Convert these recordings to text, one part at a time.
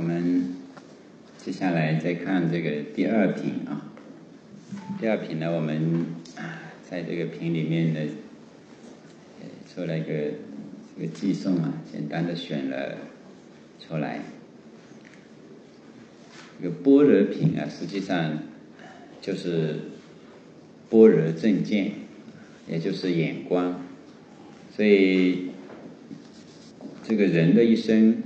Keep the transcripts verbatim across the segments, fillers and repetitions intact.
们接下来再看这个第二品啊。第二品呢，我们在这个品里面呢，做了一个这个寄送啊，简单的选了出来。这个般若品啊，实际上就是般若正见，也就是眼光。所以这个人的一生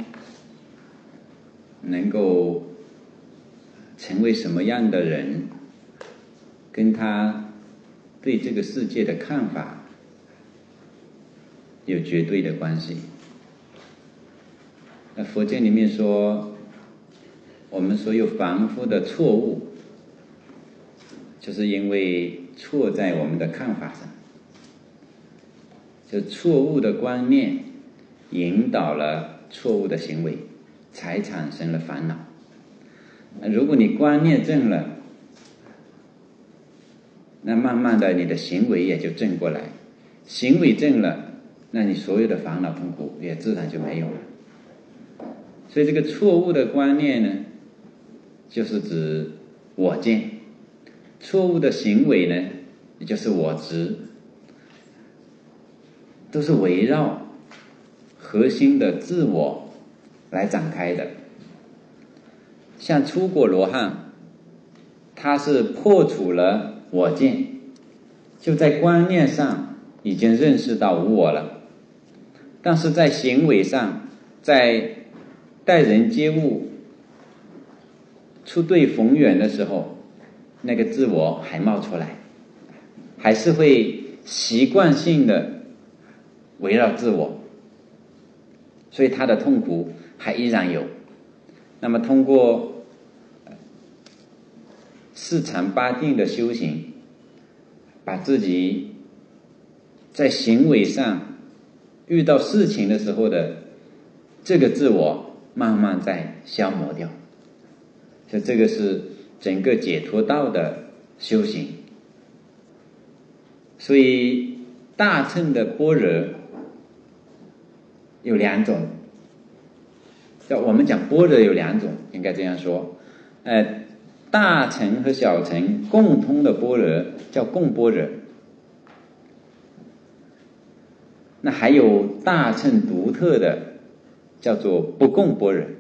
能够成为什么样的人，跟他对这个世界的看法有绝对的关系。那佛经里面说，我们所有凡夫的错误，就是因为错在我们的看法上，就错误的观念引导了错误的行为，才产生了烦恼。如果你观念正了，那慢慢的你的行为也就正过来，行为正了，那你所有的烦恼痛苦也自然就没有了。所以这个错误的观念呢，就是指我见；错误的行为呢，也就是我执，都是围绕核心的自我来展开的。像初果罗汉，他是破除了我见，就在观念上已经认识到无我了，但是在行为上，在待人接物、出对逢源的时候，那个自我还冒出来，还是会习惯性的围绕自我，所以他的痛苦还依然有。那么通过四禅八定的修行，把自己在行为上遇到事情的时候的这个自我慢慢在消磨掉，所以这个是整个解脱道的修行。所以大乘的般若有两种，叫我们讲般若有两种，应该这样说，呃，大乘和小乘共通的般若叫共般若，那还有大乘独特的叫做不共般若。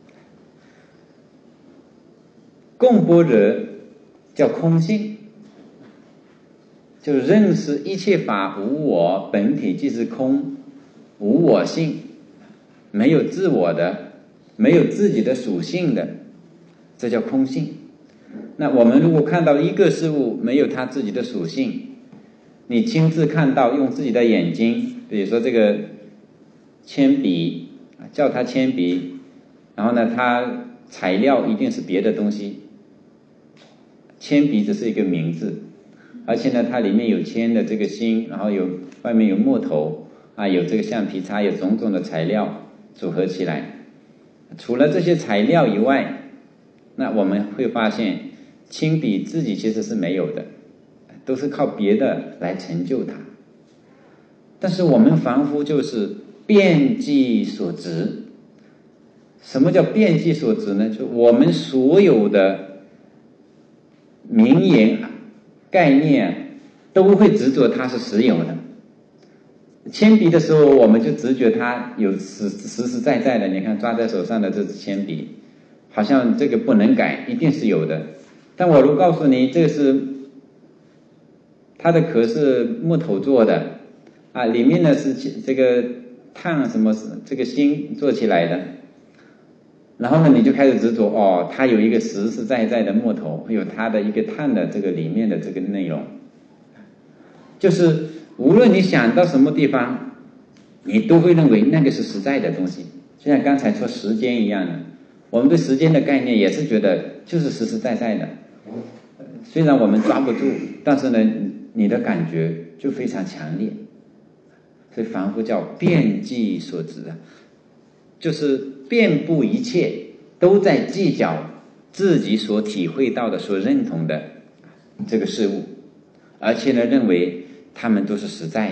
共般若叫空性，就认识一切法无我，本体即是空，无我性，没有自我的，没有自己的属性的，这叫空性。那我们如果看到一个事物没有它自己的属性，你亲自看到，用自己的眼睛，比如说这个铅笔，叫它铅笔，然后呢它材料一定是别的东西，铅笔只是一个名字，而且呢它里面有铅的这个芯，然后有外面有木头啊，有这个橡皮擦，有种种的材料组合起来。除了这些材料以外，那我们会发现铅笔自己其实是没有的，都是靠别的来成就它。但是我们凡夫就是遍计所执。什么叫遍计所执呢？就我们所有的名言概念都会执着它是实有的。铅笔的时候，我们就直觉它有实实实在在的，你看抓在手上的这支铅笔，好像这个不能改，一定是有的。但我如果告诉你，这个是它的壳是木头做的啊，里面呢是这个碳什么这个芯做起来的，然后呢你就开始执着，哦，它有一个实实在在的木头，有它的一个碳的这个里面的这个内容，就是无论你想到什么地方，你都会认为那个是实在的东西。就像刚才说时间一样的，我们对时间的概念也是觉得就是实实在在的，虽然我们抓不住，但是呢你的感觉就非常强烈。所以凡夫叫遍计所执，就是遍布一切都在计较自己所体会到的、所认同的这个事物，而且呢认为他们都是实在的。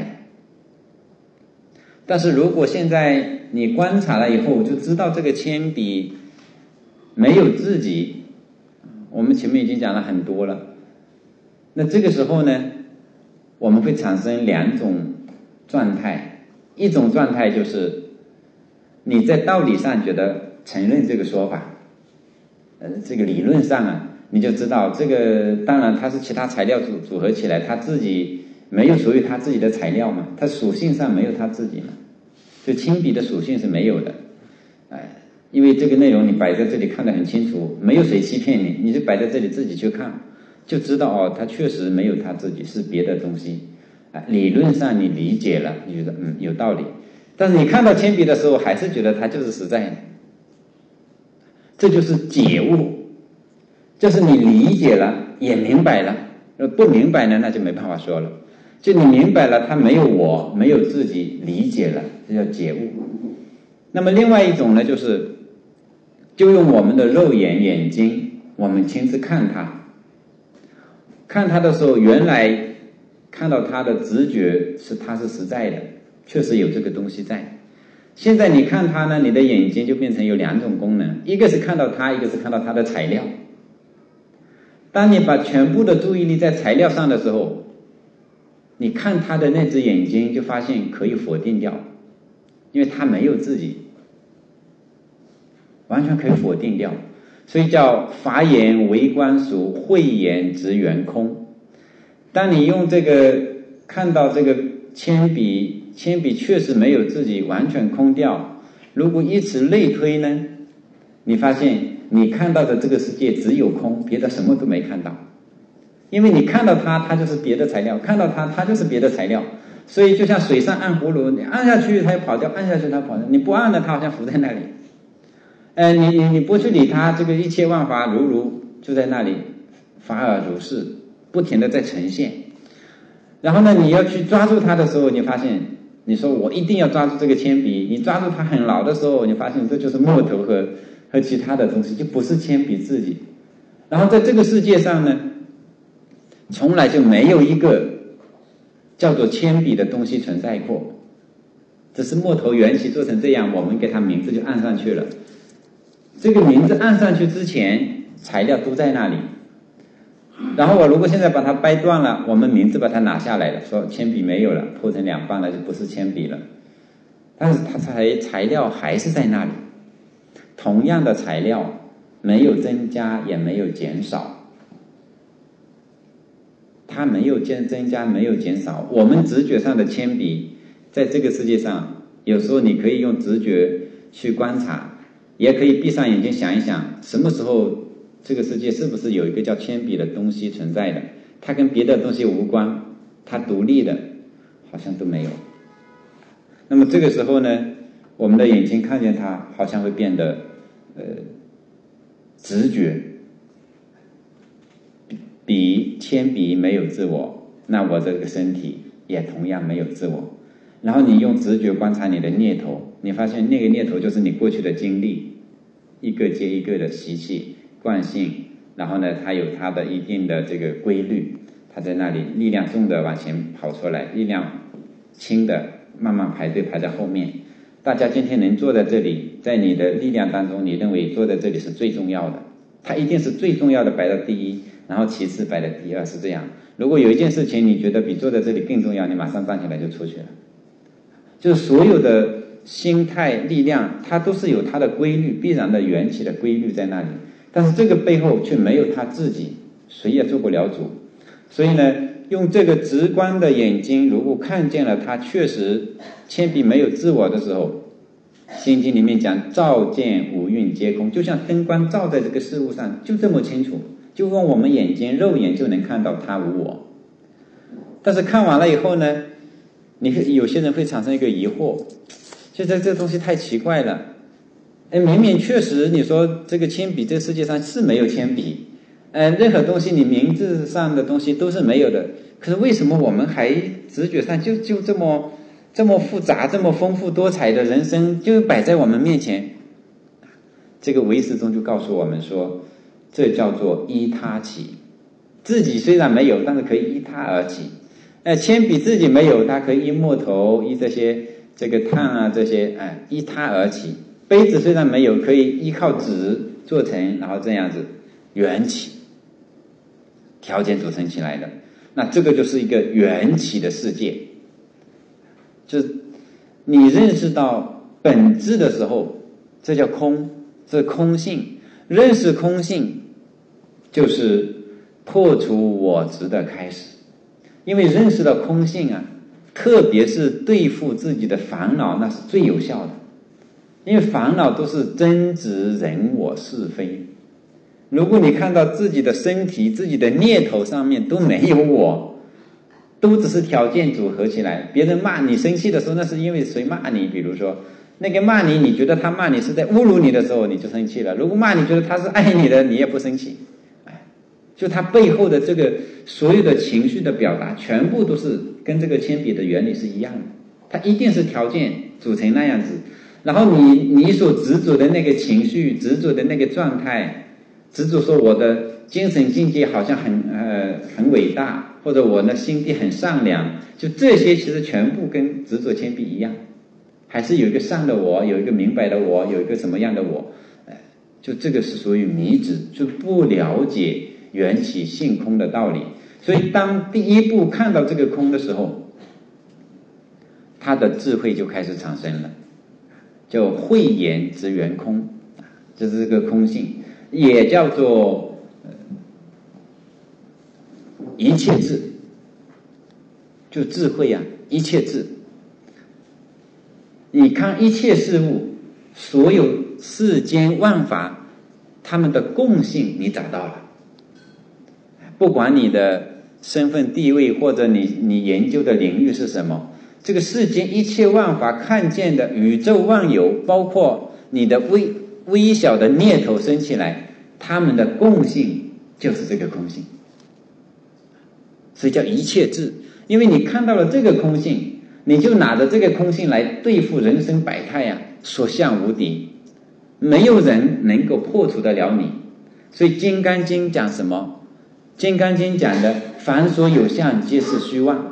但是如果现在你观察了以后，就知道这个铅笔没有自己，我们前面已经讲了很多了。那这个时候呢，我们会产生两种状态，一种状态就是你在道理上觉得承认这个说法，呃，这个理论上啊，你就知道这个，当然它是其他材料组组合起来，它自己没有属于它自己的材料嘛，它属性上没有它自己嘛，就铅笔的属性是没有的，哎，因为这个内容你摆在这里看得很清楚，没有谁欺骗你，你就摆在这里自己去看，就知道哦，它确实没有它自己，是别的东西，哎，理论上你理解了，你觉得嗯有道理，但是你看到铅笔的时候，还是觉得它就是实在的，这就是解悟，就是你理解了，也明白了，不明白呢，那就没办法说了。就你明白了，它没有我，没有自己，理解了，这叫解悟。那么另外一种呢，就是就用我们的肉眼眼睛，我们亲自看它，看它的时候，原来看到它的直觉是它是实在的，确实有这个东西在。现在你看它呢，你的眼睛就变成有两种功能，一个是看到它，一个是看到它的材料。当你把全部的注意力在材料上的时候，你看它的那只眼睛就发现可以否定掉，因为它没有自己，完全可以否定掉，所以叫法眼为观属，慧眼直圆空。当你用这个看到这个铅笔，铅笔确实没有自己，完全空掉，如果以此类推呢，你发现你看到的这个世界只有空，别的什么都没看到，因为你看到它，它就是别的材料，看到它，它就是别的材料，所以就像水上按葫芦，你按下去它就跑掉，按下去它跑掉，你不按了它好像浮在那里，呃，你你你不去理它，这个一切万法如如就在那里，法尔如是，不停的在呈现。然后呢，你要去抓住它的时候，你发现，你说我一定要抓住这个铅笔，你抓住它很牢的时候，你发现这就是木头和和其他的东西，就不是铅笔自己。然后在这个世界上呢，从来就没有一个叫做铅笔的东西存在过，只是木头缘起做成这样，我们给它名字就按上去了。这个名字按上去之前，材料都在那里。然后我如果现在把它掰断了，我们名字把它拿下来了，说铅笔没有了，破成两半了，就不是铅笔了。但是它材材料还是在那里，同样的材料没有增加也没有减少，它没有增增加没有减少。我们直觉上的铅笔在这个世界上，有时候你可以用直觉去观察，也可以闭上眼睛想一想，什么时候这个世界是不是有一个叫铅笔的东西存在的，它跟别的东西无关，它独立的好像都没有。那么这个时候呢，我们的眼睛看见它好像会变得呃直觉，比铅笔没有自我，那我这个身体也同样没有自我。然后你用直觉观察你的念头，你发现那个念头就是你过去的经历，一个接一个的习气惯性，然后呢它有它的一定的这个规律，它在那里力量重的往前跑出来，力量轻的慢慢排队排在后面。大家今天能坐在这里，在你的力量当中，你认为坐在这里是最重要的，它一定是最重要的摆到第一，然后其次摆到第二，是这样。如果有一件事情你觉得比坐在这里更重要，你马上站起来就出去了。就是所有的心态力量，它都是有它的规律，必然的缘起的规律在那里，但是这个背后却没有他自己，谁也做不了主。所以呢，用这个直观的眼睛，如果看见了它确实铅笔没有自我的时候，心经里面讲照见五蕴皆空，就像灯光照在这个事物上，就这么清楚，就用我们眼睛肉眼就能看到它无我。但是看完了以后呢，你有些人会产生一个疑惑，现在这东西太奇怪了，哎，明明确实你说这个铅笔这个世界上是没有铅笔，呃，任何东西你名字上的东西都是没有的，可是为什么我们还直觉上就就这么这么复杂这么丰富多彩的人生就摆在我们面前？这个唯识宗就告诉我们说，这叫做依他起，自己虽然没有，但是可以依他而起。呃，铅笔自己没有，它可以依木头依这些这个碳啊这些，哎、呃，依他而起。杯子虽然没有，可以依靠纸做成，然后这样子缘起条件组成起来的。那这个就是一个缘起的世界，就是你认识到本质的时候，这叫空，这是空性。认识空性就是破除我执的开始。因为认识到空性啊，特别是对付自己的烦恼，那是最有效的。因为烦恼都是争执人我是非，如果你看到自己的身体自己的念头上面都没有我，都只是条件组合起来，别人骂你生气的时候，那是因为谁骂你，比如说那个骂你，你觉得他骂你是在侮辱你的时候，你就生气了。如果骂你觉得他是爱你的，你也不生气。就他背后的这个所有的情绪的表达，全部都是跟这个铅笔的原理是一样的，它一定是条件组成那样子。然后你你所执着的那个情绪，执着的那个状态，执着说我的精神境界好像很呃很伟大，或者我的心地很善良，就这些其实全部跟执着铅笔一样，还是有一个善的我，有一个明白的我，有一个什么样的我，就这个是属于迷执，就不了解缘起性空的道理。所以当第一步看到这个空的时候，他的智慧就开始产生了，叫慧眼之圆空，这是这个空性，也叫做一切智，就智慧啊，一切智。你看一切事物，所有世间万法，他们的共性你找到了。不管你的身份地位，或者你你研究的领域是什么，这个世间一切万法看见的宇宙万有，包括你的微微小的念头生起来，他们的共性就是这个空性，所以叫一切智。因为你看到了这个空性，你就拿着这个空性来对付人生百态呀、啊，所向无敌，没有人能够破除得了你。所以《金刚经》讲什么？《金刚经》讲的凡所有相，皆是虚妄。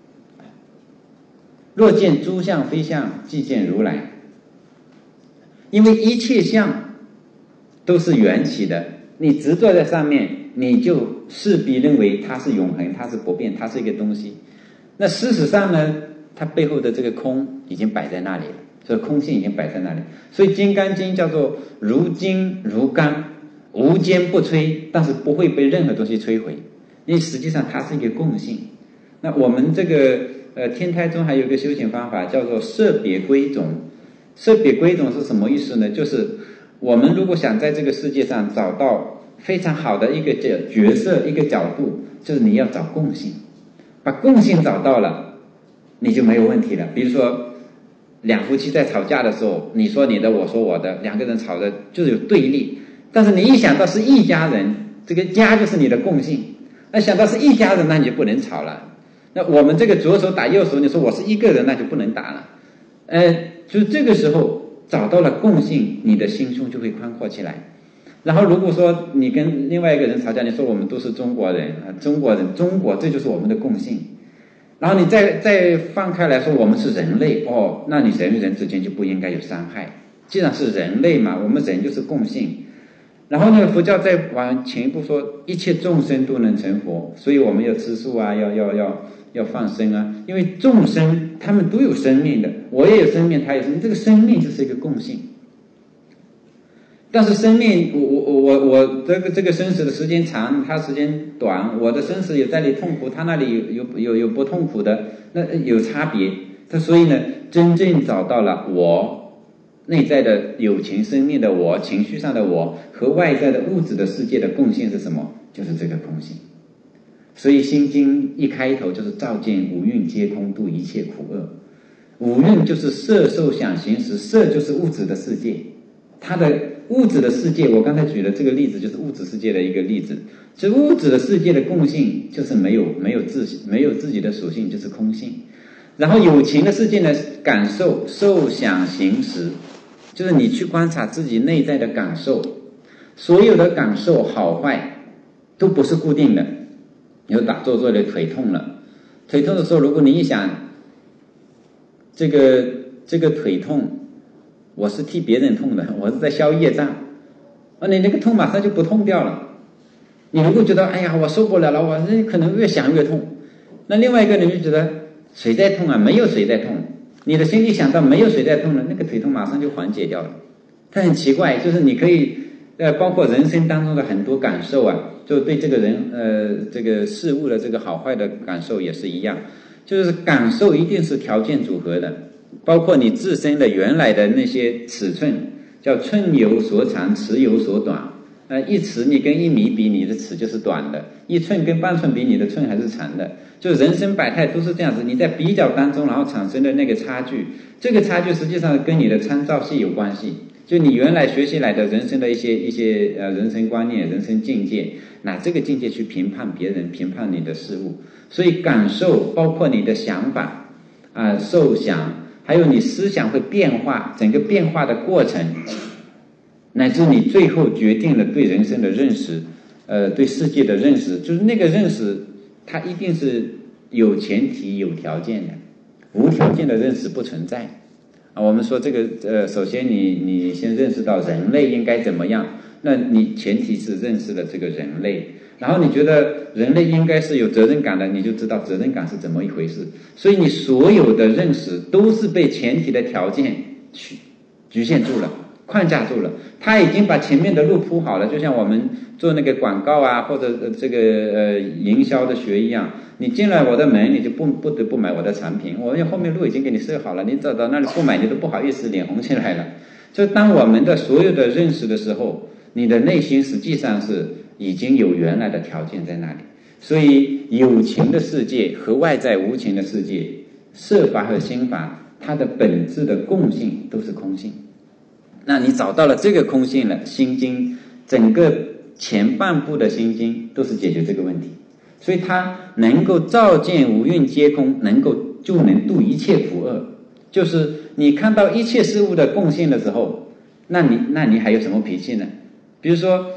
若见诸相非相，即见如来。因为一切相都是缘起的，你执着在上面，你就势必认为它是永恒，它是不变，它是一个东西。那事实上呢，它背后的这个空已经摆在那里了，这个空性已经摆在那里。所以《金刚经》叫做如金如钢，无坚不摧，但是不会被任何东西摧毁，因为实际上它是一个共性。那我们这个呃天台中还有一个修行方法叫做色别归种。色别归种是什么意思呢？就是我们如果想在这个世界上找到非常好的一个角色一个角度，就是你要找共性，把共性找到了，你就没有问题了。比如说两夫妻在吵架的时候，你说你的我说我的，两个人吵的就是有对立，但是你一想到是一家人，这个家就是你的共性，那想到是一家人，那你就不能吵了。那我们这个左手打右手，你说我是一个人，那就不能打了。呃，就是这个时候找到了共性，你的心胸就会宽阔起来。然后如果说你跟另外一个人吵架，你说我们都是中国人啊，中国人，中国这就是我们的共性。然后你再再放开来说我们是人类，哦，那你人与人之间就不应该有伤害。既然是人类嘛，我们人就是共性。然后呢，佛教再往前一步说，一切众生都能成佛，所以我们要吃素啊，要要要要放生啊，因为众生他们都有生命的，我也有生命，他有生命，这个生命就是一个共性。但是生命，我我我我这个这个生死的时间长，他时间短，我的生死有在里痛苦，他那里有有有有不痛苦的，那有差别。他所以呢，真正找到了我内在的有情生命的我，情绪上的我和外在的物质的世界的共性是什么？就是这个空性。所以心经一开头就是照见五蕴皆空，度一切苦厄。五蕴就是色受想行识，色就是物质的世界，它的物质的世界，我刚才举的这个例子就是物质世界的一个例子。这物质的世界的共性就是没有没有自没有自己的属性，就是空性。然后有情的世界呢，感受受想行识，就是你去观察自己内在的感受，所有的感受好坏都不是固定的。有打坐坐的腿痛了，腿痛的时候，如果你一想，这个这个腿痛，我是替别人痛的，我是在消业障， 啊，你那个痛马上就不痛掉了。你如果觉得哎呀我受不了了，我那可能越想越痛。那另外一个人就觉得谁在痛啊？没有谁在痛。你的心里想到没有谁在痛了，那个腿痛马上就缓解掉了。它很奇怪，就是你可以呃，包括人生当中的很多感受啊，就对这个人呃这个事物的这个好坏的感受也是一样，就是感受一定是条件组合的，包括你自身的原来的那些尺寸，叫寸有所长，尺有所短。呃，一尺你跟一米比，你的尺就是短的；一寸跟半寸比，你的寸还是长的。就人生百态都是这样子，你在比较当中，然后产生的那个差距，这个差距实际上跟你的参照系有关系。就你原来学习来的人生的一些一些呃人生观念、人生境界，拿这个境界去评判别人、评判你的事物。所以感受包括你的想法啊、呃、受想，还有你思想会变化，整个变化的过程。乃至你最后决定了对人生的认识，呃，对世界的认识，就是那个认识，它一定是有前提、有条件的，无条件的认识不存在。啊，我们说这个，呃，首先你你先认识到人类应该怎么样，那你前提是认识了这个人类，然后你觉得人类应该是有责任感的，你就知道责任感是怎么一回事。所以你所有的认识都是被前提的条件去局限住了。框架住了，他已经把前面的路铺好了，就像我们做那个广告啊，或者这个呃营销的学一样，你进来我的门，你就不不得不买我的产品，我后面路已经给你设好了，你走到那里不买，你都不好意思，脸红起来了。就当我们的所有的认识的时候，你的内心实际上是已经有原来的条件在那里。所以有情的世界和外在无情的世界，色法和心法，它的本质的共性都是空性。那你找到了这个空性了，心经整个前半部的心经都是解决这个问题，所以它能够照见五蕴皆空，能够就能度一切苦厄。就是你看到一切事物的共性的时候，那你那你还有什么脾气呢？比如说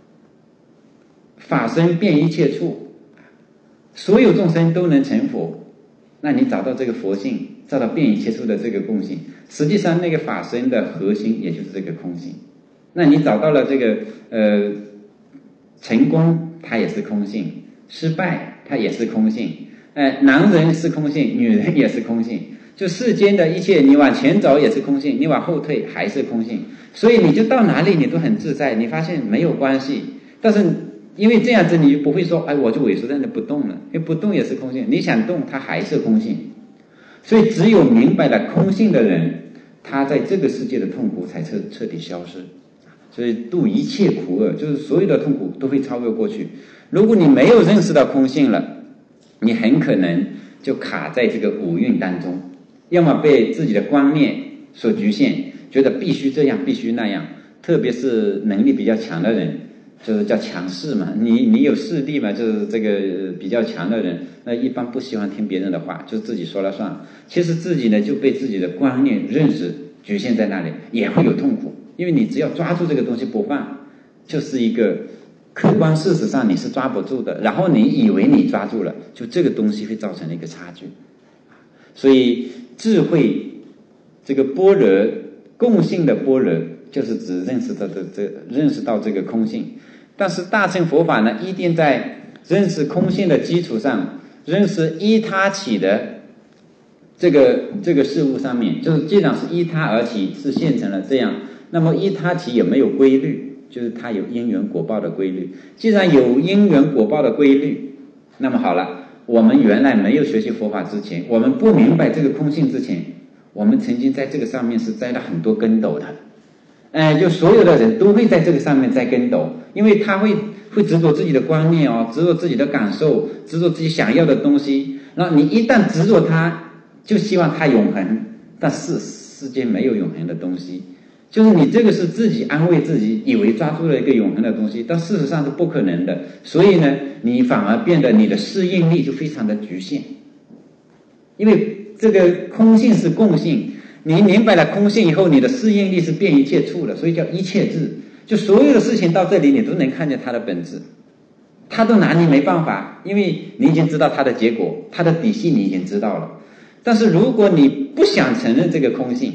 法身遍一切处，所有众生都能成佛，那你找到这个佛性，找到遍一切处的这个共性，实际上那个法身的核心也就是这个空性。那你找到了这个呃成功，它也是空性；失败它也是空性。呃，男人是空性，女人也是空性。就世间的一切，你往前走也是空性，你往后退还是空性。所以你就到哪里你都很自在，你发现没有关系。但是因为这样子，你就不会说，哎，我就萎缩在那不动了，因为不动也是空性，你想动它还是空性。所以只有明白了空性的人，他在这个世界的痛苦才彻彻底消失。所以度一切苦厄，就是所有的痛苦都会超越过去。如果你没有认识到空性了，你很可能就卡在这个五蕴当中，要么被自己的观念所局限，觉得必须这样必须那样。特别是能力比较强的人，就是叫强势嘛，你你有势力嘛，就是这个比较强的人，那一般不喜欢听别人的话，就自己说了算。其实自己呢就被自己的观念认识局限在那里，也会有痛苦。因为你只要抓住这个东西不放，就是一个客观事实上你是抓不住的，然后你以为你抓住了，就这个东西会造成一个差距。所以智慧这个般若共性的般若，就是指认识到这这认识到这个空性。但是大乘佛法呢，一定在认识空性的基础上，认识依他起的这个这个事物上面，就是既然是依他而起，是现成了这样，那么依他起有没有规律？就是它有因缘果报的规律。既然有因缘果报的规律，那么好了，我们原来没有学习佛法之前，我们不明白这个空性之前，我们曾经在这个上面是栽了很多跟斗的。哎，就所有的人都会在这个上面栽跟斗，因为他会会执着自己的观念哦，执着自己的感受，执着自己想要的东西。然后你一旦执着它，就希望它永恒，但是世界没有永恒的东西。就是你这个是自己安慰自己，以为抓住了一个永恒的东西，但事实上是不可能的。所以呢，你反而变得你的适应力就非常的局限。因为这个空性是共性，你明白了空性以后，你的适应力是遍一切处的，所以叫一切智。就所有的事情到这里，你都能看见它的本质，它都拿你没办法，因为你已经知道它的结果，它的底细你已经知道了。但是如果你不想承认这个空性，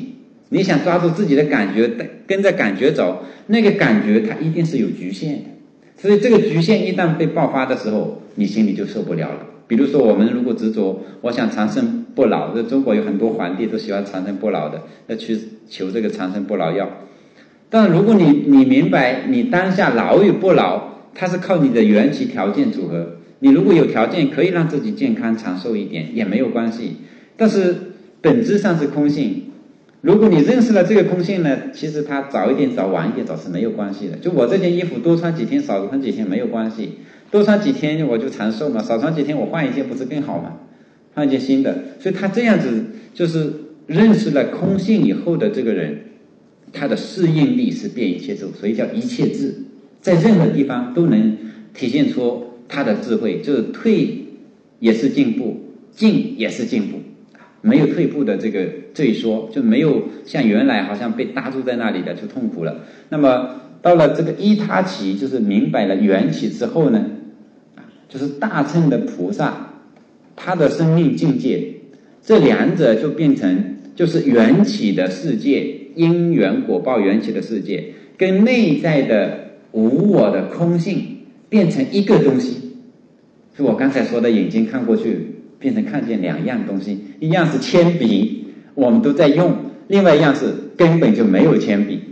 你想抓住自己的感觉，跟着感觉走，那个感觉它一定是有局限的。所以这个局限一旦被爆发的时候，你心里就受不了了。比如说我们如果执着我想长生不老，这中国有很多皇帝都喜欢长生不老的，要去求这个长生不老药。但如果你你明白你当下老与不老，它是靠你的缘起条件组合。你如果有条件可以让自己健康长寿一点也没有关系，但是本质上是空性。如果你认识了这个空性呢，其实它早一点早晚一点早是没有关系的。就我这件衣服多穿几天少穿几天没有关系，多穿几天我就长寿嘛，少穿几天我换一件不是更好吗？换一件新的。所以他这样子就是认识了空性以后的这个人，他的适应力是变一切智，所以叫一切智，在任何地方都能体现出他的智慧，就是退也是进步，进也是进步，没有退步的这个这一说，就没有像原来好像被搭住在那里的就痛苦了。那么到了这个依他起，就是明白了缘起之后呢，就是大乘的菩萨他的生命境界，这两者就变成就是缘起的世界，因缘果报缘起的世界跟内在的无我的空性变成一个东西。是我刚才说的眼睛看过去变成看见两样东西，一样是铅笔我们都在用，另外一样是根本就没有铅笔。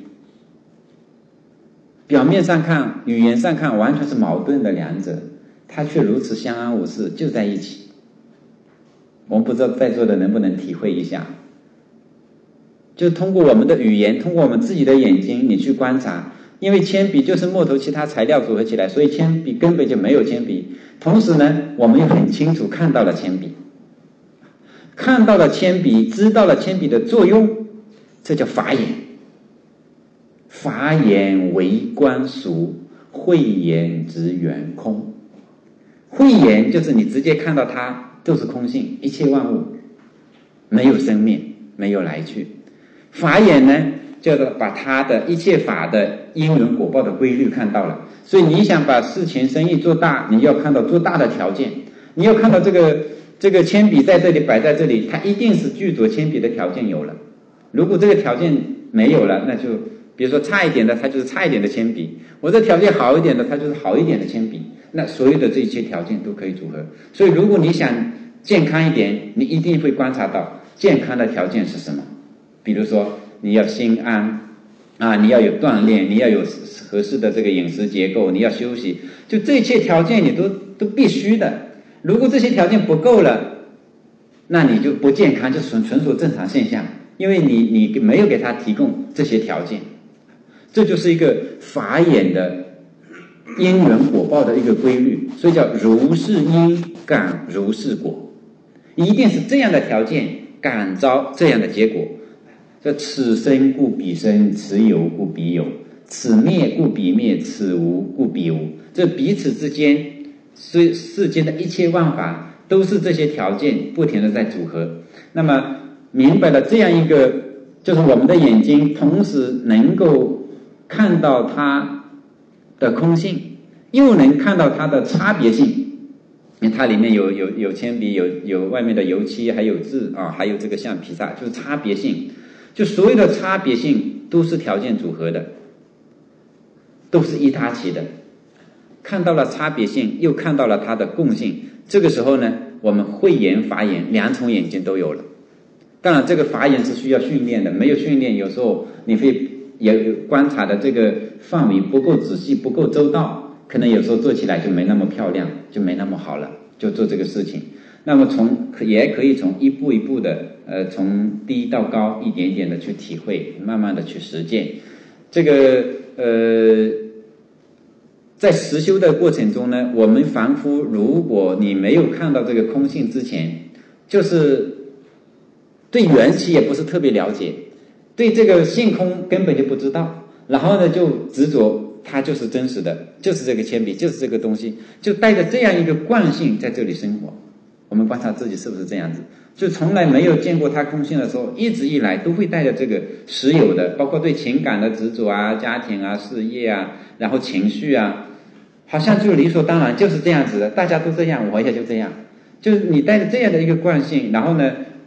表面上看语言上看完全是矛盾的两者，它却如此相安无事，就在一起。我们不知道在座的能不能体会一下，就通过我们的语言，通过我们自己的眼睛你去观察，因为铅笔就是木头其他材料组合起来，所以铅笔根本就没有铅笔。同时呢，我们又很清楚看到了铅笔，看到了铅笔，知道了铅笔的作用，这叫法眼。法眼为观俗，慧眼直圆空。慧眼就是你直接看到它都是空性，一切万物没有生命，没有来去。法眼呢，叫做把它的一切法的因缘果报的规律看到了。所以你想把事情生意做大，你要看到做大的条件，你要看到这个这个铅笔在这里摆在这里，它一定是具足铅笔的条件有了。如果这个条件没有了，那就比如说差一点的，它就是差一点的铅笔；我这条件好一点的，它就是好一点的铅笔。那所有的这些条件都可以组合。所以如果你想健康一点，你一定会观察到健康的条件是什么。比如说你要心安啊，你要有锻炼，你要有合适的这个饮食结构，你要休息，就这些条件你都都必须的。如果这些条件不够了，那你就不健康，就纯纯属正常现象，因为你你没有给他提供这些条件。这就是一个法眼的因缘果报的一个规律，所以叫如是因感如是果，一定是这样的条件感召这样的结果。这此生故彼生，此有故彼有，此灭故彼灭，此无故彼无。这彼此之间，世世间的一切万法都是这些条件不停的在组合。那么明白了这样一个，就是我们的眼睛同时能够看到它的空性，又能看到它的差别性。因为它里面有有有铅笔，有有外面的油漆，还有字啊，还有这个橡皮擦，就是差别性。就所有的差别性都是条件组合的，都是一他起的。看到了差别性，又看到了它的共性，这个时候呢，我们慧眼法眼两重眼睛都有了。当然这个法眼是需要训练的，没有训练有时候你会也观察的这个范围不够仔细，不够周到，可能有时候做起来就没那么漂亮，就没那么好了，就做这个事情。那么从也可以从一步一步的呃从低到高一点点的去体会，慢慢的去实践。这个呃在实修的过程中呢，我们凡夫如果你没有看到这个空性之前，就是对缘起也不是特别了解，对这个性空根本就不知道，然后呢就执着它就是真实的，就是这个铅笔，就是这个东西，就带着这样一个惯性在这里生活。我们观察自己是不是这样子，就从来没有见过它空性的时候，一直以来都会带着这个实有的，包括对情感的执着啊，家庭啊，事业啊，然后情绪啊，好像就理所当然就是这样子的，大家都这样，我也就这样，就是你带着这样的一个惯性，然后呢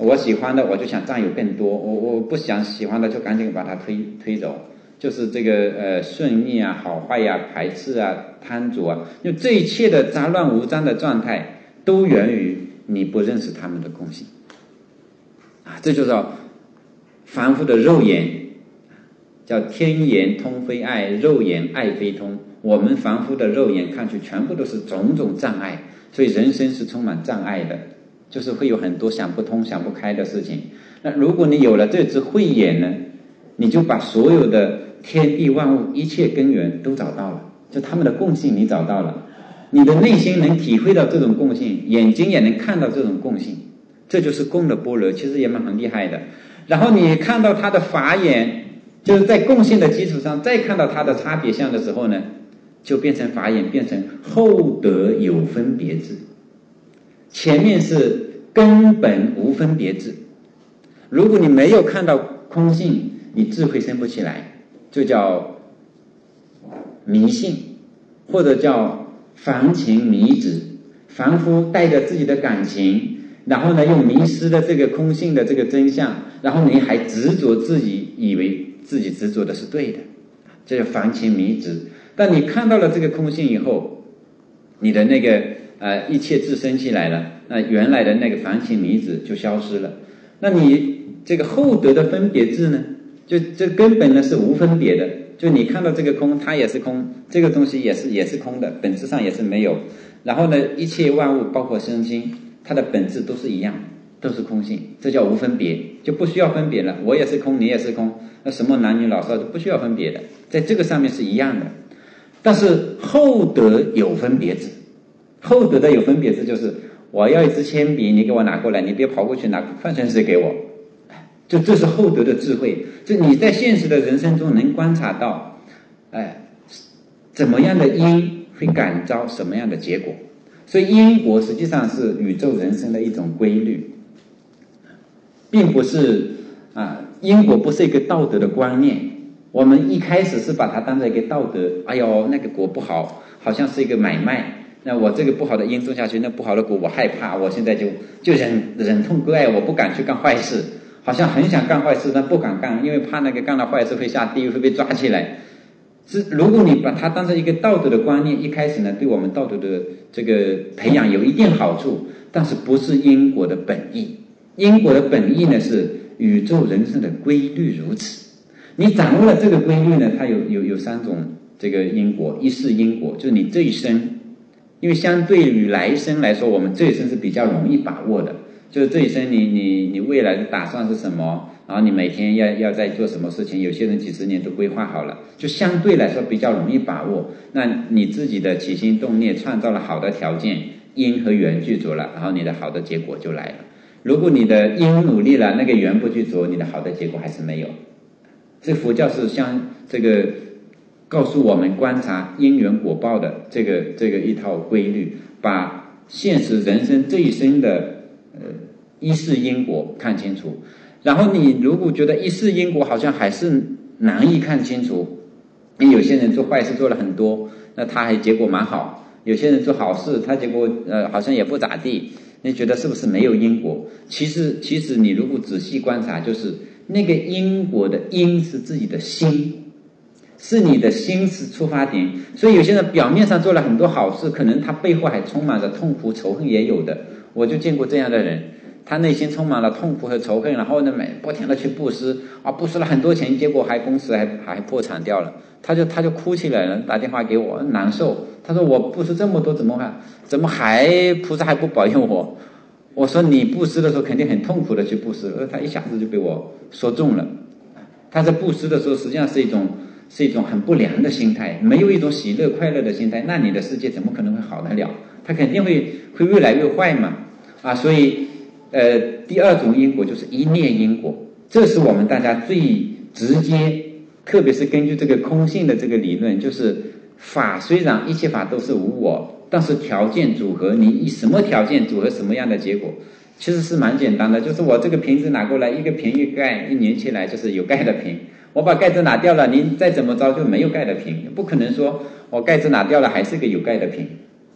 我喜欢的我就想占有更多，我我不想喜欢的就赶紧把它推推走，就是这个呃顺逆啊、好坏呀、啊、排斥啊、贪着啊，就这一切的杂乱无章的状态，都源于你不认识他们的共性啊，这就叫凡夫的肉眼，叫天眼通非爱，肉眼爱非通。我们凡夫的肉眼看去全部都是种种障碍，所以人生是充满障碍的，就是会有很多想不通想不开的事情。那如果你有了这只慧眼呢，你就把所有的天地万物一切根源都找到了，就他们的共性你找到了，你的内心能体会到这种共性，眼睛也能看到这种共性，这就是共的般若，其实也蛮很厉害的。然后你看到它的法眼，就是在共性的基础上再看到它的差别相的时候呢，就变成法眼，变成后得有分别智。前面是根本无分别智，如果你没有看到空性，你智慧生不起来，就叫迷信，或者叫凡情迷执。凡夫带着自己的感情，然后呢又迷失了这个空性的这个真相，然后你还执着自己，以为自己执着的是对的，这叫凡情迷执。但你看到了这个空性以后，你的那个呃一切自生起来了，那原来的那个凡情迷执就消失了。那你这个后得的分别智呢，就这根本呢是无分别的，就你看到这个空，它也是空，这个东西也是也是空的，本质上也是没有。然后呢，一切万物包括身心，它的本质都是一样，都是空性，这叫无分别，就不需要分别了。我也是空，你也是空，那什么男女老少就不需要分别的，在这个上面是一样的。但是后得有分别智，后得的有分别智就是我要一支铅笔，你给我拿过来，你别跑过去拿矿泉水给我，就这是后得的智慧。就你在现实的人生中能观察到，哎，怎么样的因会感召什么样的结果。所以因果实际上是宇宙人生的一种规律，并不是啊，因果不是一个道德的观念。我们一开始是把它当成一个道德，哎呦那个果不好，好像是一个买卖，那我这个不好的因种下去，那不好的果我害怕，我现在就就忍忍痛割爱，我不敢去干坏事，好像很想干坏事但不敢干，因为怕那个干了坏事会下地狱，会被抓起来。是如果你把它当成一个道德的观念，一开始呢对我们道德的这个培养有一定好处，但是不是因果的本意。因果的本意呢是宇宙人生的规律如此。你掌握了这个规律呢，它有有有三种这个因果。一是因果，就是你这一生，因为相对于来生来说，我们这一生是比较容易把握的，就是这一生你你你未来的打算是什么，然后你每天要要在做什么事情，有些人几十年都规划好了，就相对来说比较容易把握。那你自己的起心动念创造了好的条件，因和缘具足了，然后你的好的结果就来了。如果你的因努力了，那个缘不具足，你的好的结果还是没有。这佛教是像这个告诉我们观察因缘果报的这个这个一套规律，把现实人生这一生的呃一世因果看清楚。然后你如果觉得一世因果好像还是难以看清楚，因为有些人做坏事做了很多，那他还结果蛮好；有些人做好事，他结果呃好像也不咋地。你觉得是不是没有因果？其实其实你如果仔细观察，就是那个因果的因是自己的心，是你的心是出发点。所以有些人表面上做了很多好事，可能他背后还充满着痛苦仇恨，也有的。我就见过这样的人，他内心充满了痛苦和仇恨，然后呢不停的去布施啊，布施了很多钱，结果还公司还还破产掉了，他就他就哭起来了，打电话给我难受。他说我布施这么多，怎么还怎么还菩萨还不保佑我？我说你布施的时候肯定很痛苦的去布施，而他一下子就被我说中了。他在布施的时候实际上是一种是一种很不良的心态，没有一种喜乐快乐的心态，那你的世界怎么可能会好得了？他肯定会会越来越坏嘛。啊，所以呃第二种因果就是一念因果，这是我们大家最直接，特别是根据这个空性的这个理论，就是法虽然一切法都是无我，但是条件组合，你以什么条件组合什么样的结果，其实是蛮简单的。就是我这个瓶子拿过来，一个瓶一个盖，一粘起来就是有盖的瓶。我把盖子拿掉了，您再怎么着就没有盖的瓶，不可能说我盖子拿掉了还是个有盖的瓶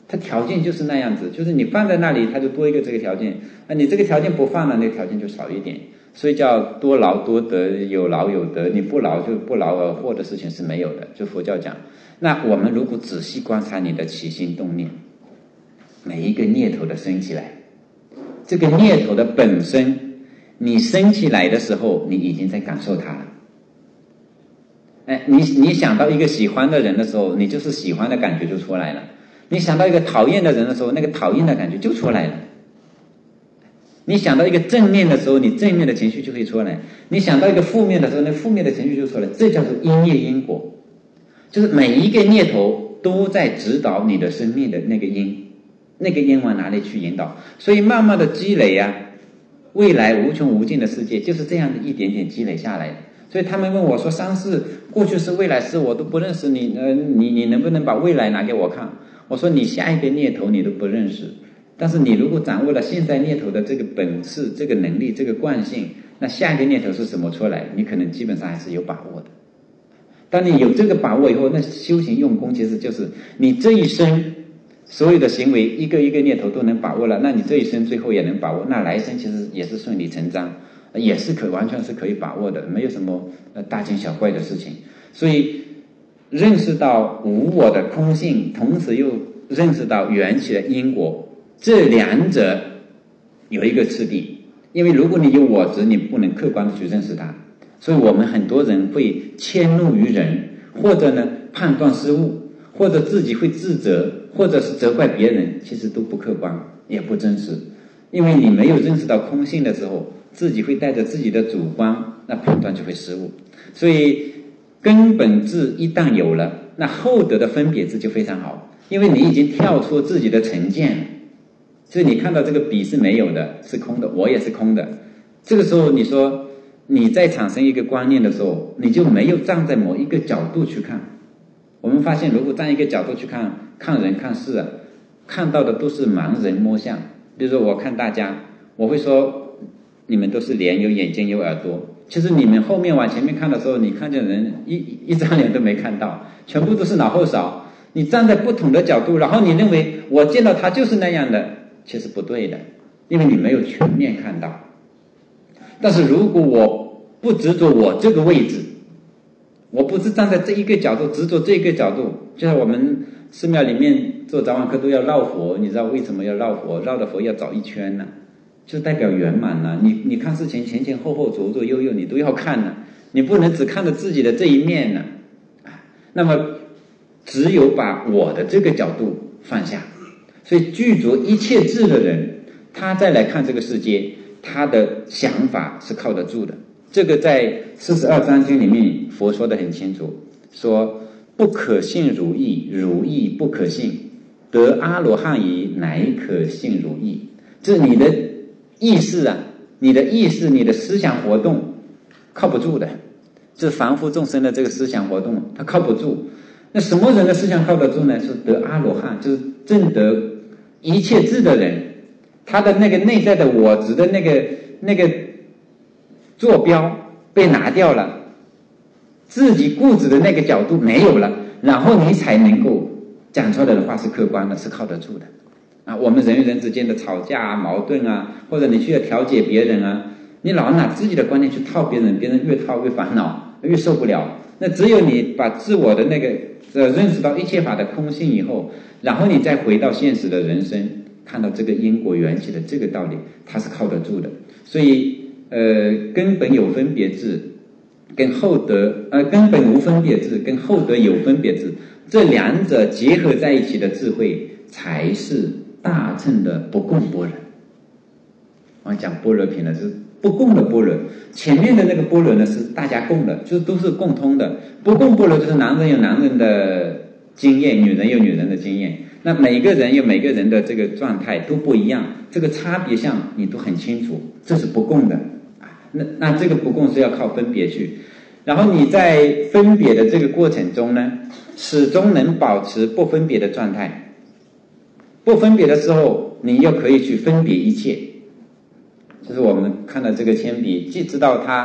它条件就是那样子，就是你放在那里，它就多一个这个条件。那你这个条件不放了，那个条件就少一点。所以叫多劳多得，有劳有得。你不劳就不劳而获的事情是没有的，就佛教讲。那我们如果仔细观察你的起心动念，每一个念头的升起来，这个念头的本身，你升起来的时候，你已经在感受它了。哎，你你想到一个喜欢的人的时候，你就是喜欢的感觉就出来了。你想到一个讨厌的人的时候，那个讨厌的感觉就出来了。你想到一个正面的时候，你正面的情绪就会出来。你想到一个负面的时候，那负面的情绪就出来。这叫做因业因果，就是每一个念头都在指导你的生命的那个因，那个因往哪里去引导。所以慢慢的积累啊，未来无穷无尽的世界就是这样的一点点积累下来的。所以他们问我说，三世过去式未来式我都不认识你，呃，你你能不能把未来拿给我看？我说你下一个念头你都不认识，但是你如果掌握了现在念头的这个本事、这个能力、这个惯性，那下一个念头是什么出来，你可能基本上还是有把握的。当你有这个把握以后，那修行用功其实就是你这一生所有的行为一个一个念头都能把握了，那你这一生最后也能把握，那来生其实也是顺理成章，也是可完全是可以把握的，没有什么呃大惊小怪的事情。所以认识到无我的空性，同时又认识到缘起的因果，这两者有一个次第。因为如果你有我执，你不能客观的去认识它，所以我们很多人会迁怒于人，或者呢判断失误，或者自己会自责，或者是责怪别人，其实都不客观也不真实。因为你没有认识到空性的时候，自己会带着自己的主观，那判断就会失误。所以根本智一旦有了，那后得的分别智就非常好，因为你已经跳出自己的成见了。所以你看到这个笔是没有的，是空的，我也是空的。这个时候你说你在产生一个观念的时候，你就没有站在某一个角度去看。我们发现如果站一个角度去看看人看事啊，看到的都是盲人摸象。比如说我看大家，我会说你们都是脸有眼睛有耳朵，其实你们后面往前面看的时候，你看见人一一张脸都没看到，全部都是脑后少。你站在不同的角度，然后你认为我见到他就是那样的，其实不对的，因为你没有全面看到。但是如果我不执着我这个位置，我不是站在这一个角度执着这个角度，就像我们寺庙里面做早晚课都要绕佛，你知道为什么要绕佛？绕的佛要找一圈呢、啊，就代表圆满了。你你看事情前前后后左左右右你都要看呢、啊，你不能只看着自己的这一面呢、啊。那么只有把我的这个角度放下，所以具足一切智的人，他再来看这个世界，他的想法是靠得住的。这个在四十二章经里面佛说得很清楚，说不可信如意，如意不可信，得阿罗汉矣，乃可信如意。这你的意识啊，你的意识你的思想活动靠不住的，这凡夫众生的这个思想活动它靠不住。那什么人的思想靠得住呢？是得阿罗汉，就是证得一切智的人，他的那个内在的我执的那个那个坐标被拿掉了，自己固执的那个角度没有了，然后你才能够讲出来的话是客观的，是靠得住的啊。我们人与人之间的吵架啊、矛盾啊，或者你需要调解别人啊，你老拿自己的观念去套别人，别人越套越烦恼，越受不了。那只有你把自我的那个呃认识到一切法的空性以后，然后你再回到现实的人生，看到这个因果缘起的这个道理，它是靠得住的。所以呃根本有分别智跟后得呃根本无分别智跟后得有分别智，这两者结合在一起的智慧，才是大乘的不共般若。我讲般若品呢，是不共的般若，前面的那个般若呢是大家共的，就是都是共通的。不共般若就是男人有男人的经验，女人有女人的经验，那每个人有每个人的这个状态都不一样，这个差别相你都很清楚，这是不共的。那那这个不共是要靠分别去，然后你在分别的这个过程中呢，始终能保持不分别的状态。不分别的时候，你又可以去分别一切。就是我们看到这个铅笔，既知道它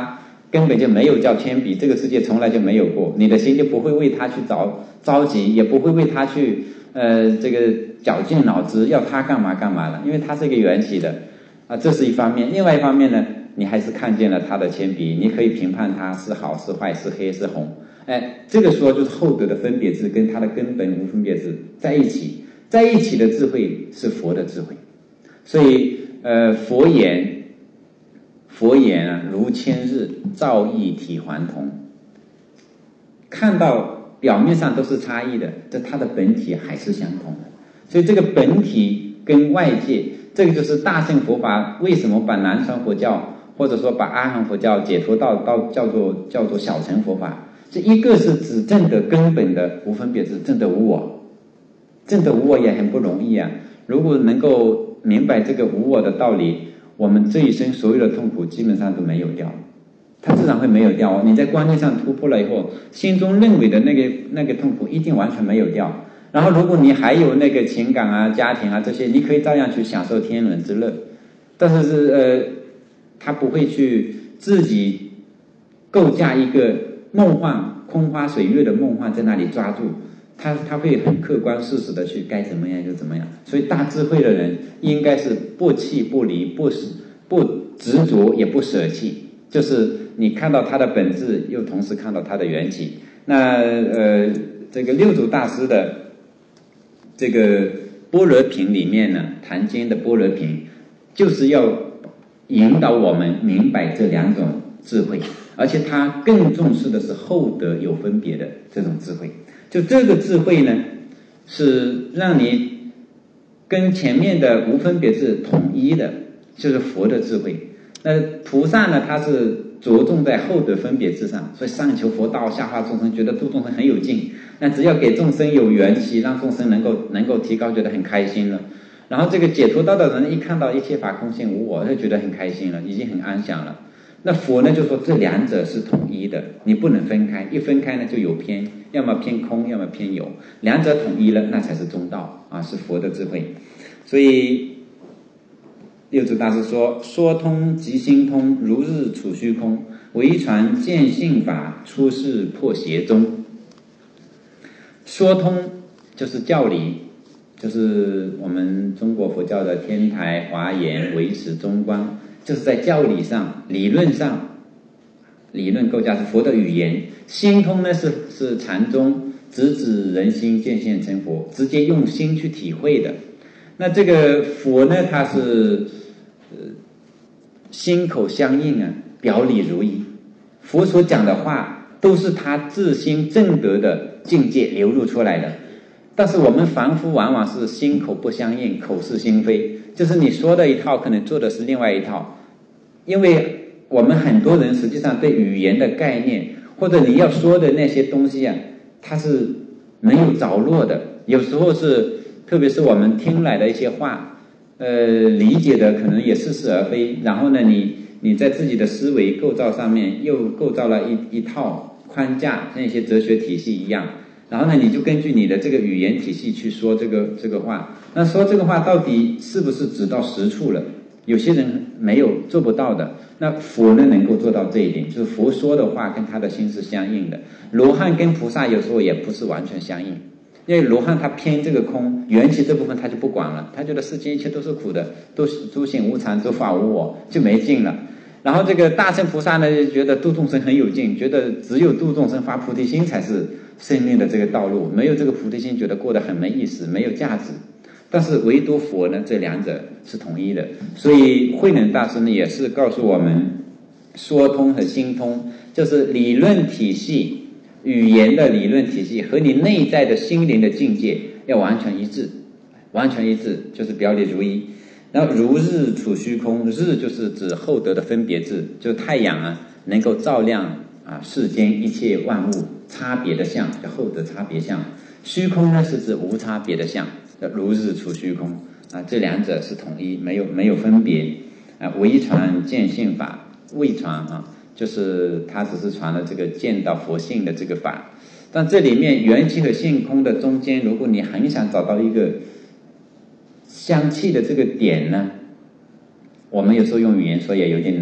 根本就没有叫铅笔，这个世界从来就没有过，你的心就不会为他去着着急，也不会为他去呃这个绞尽脑汁要他干嘛干嘛了，因为他是一个缘起的啊，这是一方面。另外一方面呢，你还是看见了他的铅笔，你可以评判他是好是坏是黑是红，哎，这个时候就是厚德的分别智跟他的根本无分别智在一起，在一起的智慧是佛的智慧。所以呃佛言佛言啊，如千日，照异体还同。看到表面上都是差异的，这它的本体还是相同的。所以这个本体跟外界，这个就是大乘佛法为什么把南传佛教或者说把阿含佛教解脱道道叫做叫做小乘佛法。这一个是指证的根本的无分别智，证的无我，证的无我也很不容易啊。如果能够明白这个无我的道理，我们这一生所有的痛苦基本上都没有掉，它自然会没有掉。你在观念上突破了以后，心中认为的那个那个痛苦一定完全没有掉。然后如果你还有那个情感啊、家庭啊这些，你可以照样去享受天伦之乐，但是是呃，他不会去自己构架一个梦幻空花水月的梦幻在那里抓住。他他会很客观事实的去该怎么样就怎么样。所以大智慧的人应该是不弃不离，不不执着也不舍弃，就是你看到他的本质，又同时看到他的缘起。那呃，这个六祖大师的这个般若品里面呢，坛经的般若品就是要引导我们明白这两种智慧，而且他更重视的是厚德有分别的这种智慧。就这个智慧呢，是让你跟前面的无分别智统一的，就是佛的智慧。那菩萨呢，他是着重在厚德分别智上，所以上求佛道，下化众生，觉得度众生很有劲。那只要给众生有缘起，让众生能够能够提高，觉得很开心了。然后这个解脱道的人一看到一切法空性无我，就觉得很开心了，已经很安详了。那佛呢就说这两者是统一的，你不能分开，一分开呢就有偏，要么偏空，要么偏有，两者统一了，那才是中道啊，是佛的智慧。所以六祖大师说，说通即心通，如日处虚空，唯传见性法，出世破邪宗。说通就是教理，就是我们中国佛教的天台、华严、唯识、中观，就是在教理上、理论上，理论构架是佛的语言。心通呢是是禅宗直指人心，见性成佛，直接用心去体会的。那这个佛呢，它是呃心口相应啊，表里如一。佛所讲的话都是他自心正德的境界流露出来的。但是我们凡夫往往是心口不相应，口是心非，就是你说的一套，可能做的是另外一套。因为我们很多人实际上对语言的概念，或者你要说的那些东西啊，它是没有着落的。有时候是，特别是我们听来的一些话，呃，理解的可能也似是而非。然后呢，你你在自己的思维构造上面又构造了一一套框架，像一些哲学体系一样。然后呢，你就根据你的这个语言体系去说这个这个话。那说这个话到底是不是指到实处了？有些人没有做不到的。那佛呢能够做到这一点，就是佛说的话跟他的心是相应的。罗汉跟菩萨有时候也不是完全相应，因为罗汉他偏这个空缘起这部分他就不管了，他觉得世间一切都是苦的，都是诸行无常，诸法无我，就没劲了。然后这个大乘菩萨呢，觉得度众生很有劲，觉得只有度众生发菩提心才是生命的这个道路，没有这个菩提心觉得过得很没意思，没有价值。但是唯独佛呢，这两者是统一的。所以慧能大师呢也是告诉我们，说通和心通就是理论体系，语言的理论体系和你内在的心灵的境界要完全一致，完全一致就是表里如一。然后如日处虚空，日就是指厚德的分别智，就太阳啊能够照亮啊世间一切万物差别的相，叫厚德差别相。虚空呢是指无差别的相，叫如日处虚空啊，这两者是统一，没有没有分别啊。唯传见性法，未传啊，就是他只是传了这个见到佛性的这个法。但这里面缘起和性空的中间，如果你很想找到一个相契的这个点呢，我们有时候用语言说也有点难。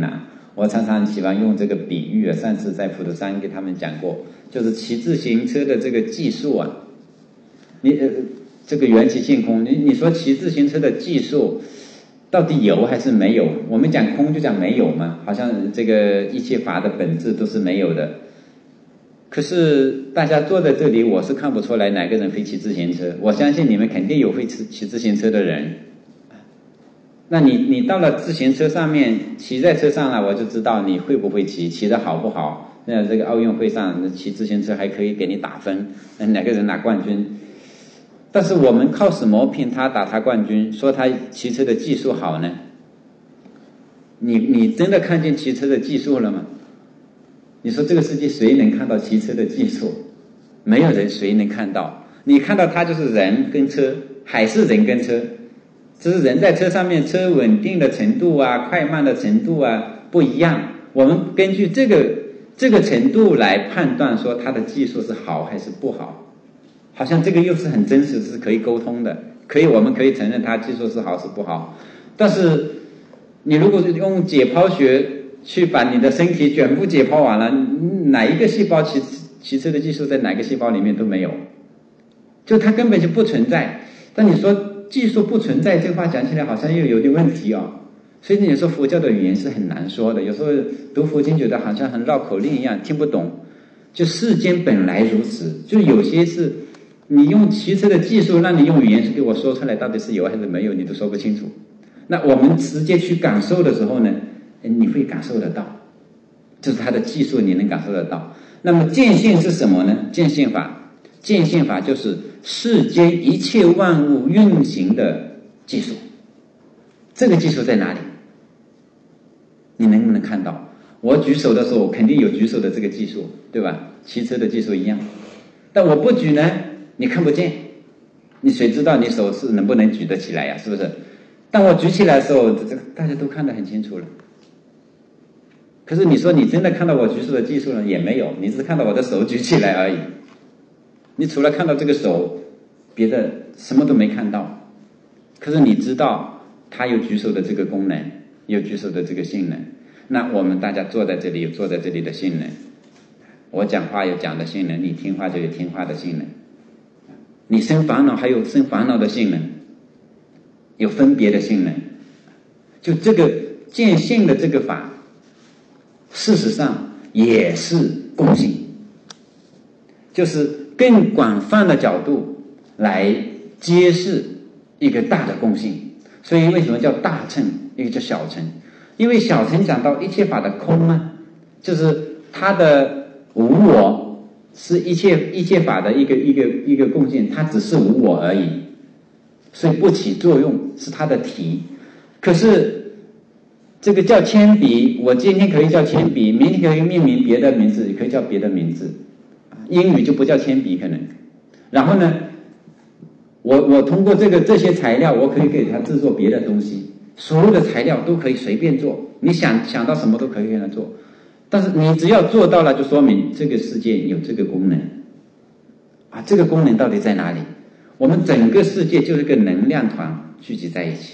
我常常喜欢用这个比喻啊，上次在普陀山给他们讲过，就是骑自行车的这个技术啊，你呃这个缘起性空，你你说骑自行车的技术到底有还是没有？我们讲空就讲没有嘛，好像这个一切法的本质都是没有的。可是大家坐在这里，我是看不出来哪个人会骑自行车。我相信你们肯定有会骑骑自行车的人。那你你到了自行车上面，骑在车上了，我就知道你会不会骑，骑得好不好。那这个奥运会上骑自行车还可以给你打分，哪个人拿冠军。但是我们靠什么凭他打他冠军，说他骑车的技术好呢？你你真的看见骑车的技术了吗？你说这个世界谁能看到骑车的技术？没有人谁能看到。你看到他就是人跟车，还是人跟车，只是人在车上面车稳定的程度啊，快慢的程度啊不一样。我们根据这个这个程度来判断说他的技术是好还是不好，好像这个又是很真实，是可以沟通的，可以我们可以承认他技术是好是不好。但是你如果是用解剖学去把你的身体全部解剖完了，哪一个细胞骑骑车的技术在哪个细胞里面都没有，就它根本就不存在。但你说技术不存在，这个话讲起来好像又有点问题啊。所以你说佛教的语言是很难说的，有时候读佛经觉得好像很绕口令一样，听不懂。就世间本来如此，就有些是你用骑车的技术让你用语言去给我说出来，到底是有还是没有你都说不清楚。那我们直接去感受的时候呢，你会感受得到，就是它的技术你能感受得到。那么见性是什么呢？见性法，见性法就是世间一切万物运行的技术。这个技术在哪里？你能不能看到？我举手的时候肯定有举手的这个技术，对吧？骑车的技术一样。但我不举呢，你看不见，你谁知道你手是能不能举得起来呀？是不是？当我举起来的时候，这大家都看得很清楚了。可是你说你真的看到我举手的技术呢？也没有，你只是看到我的手举起来而已。你除了看到这个手，别的什么都没看到。可是你知道它有举手的这个功能，有举手的这个性能。那我们大家坐在这里有坐在这里的性能，我讲话有讲的性能，你听话就有听话的性能，你生烦恼还有生烦恼的性能，有分别的性能。就这个见性的这个法，事实上也是共性，就是更广泛的角度来揭示一个大的共性。所以为什么叫大乘，一个叫小乘？因为小乘讲到一切法的空嘛，就是它的无我是一切一切法的一个一个一个共性，它只是无我而已，所以不起作用，是它的体。可是这个叫铅笔，我今天可以叫铅笔，明天可以命名别的名字，也可以叫别的名字，英语就不叫铅笔可能。然后呢，我我通过这个这些材料，我可以给它制作别的东西，所有的材料都可以随便做，你想想到什么都可以给它做。但是你只要做到了，就说明这个世界有这个功能啊，这个功能到底在哪里？我们整个世界就是个能量团聚集在一起。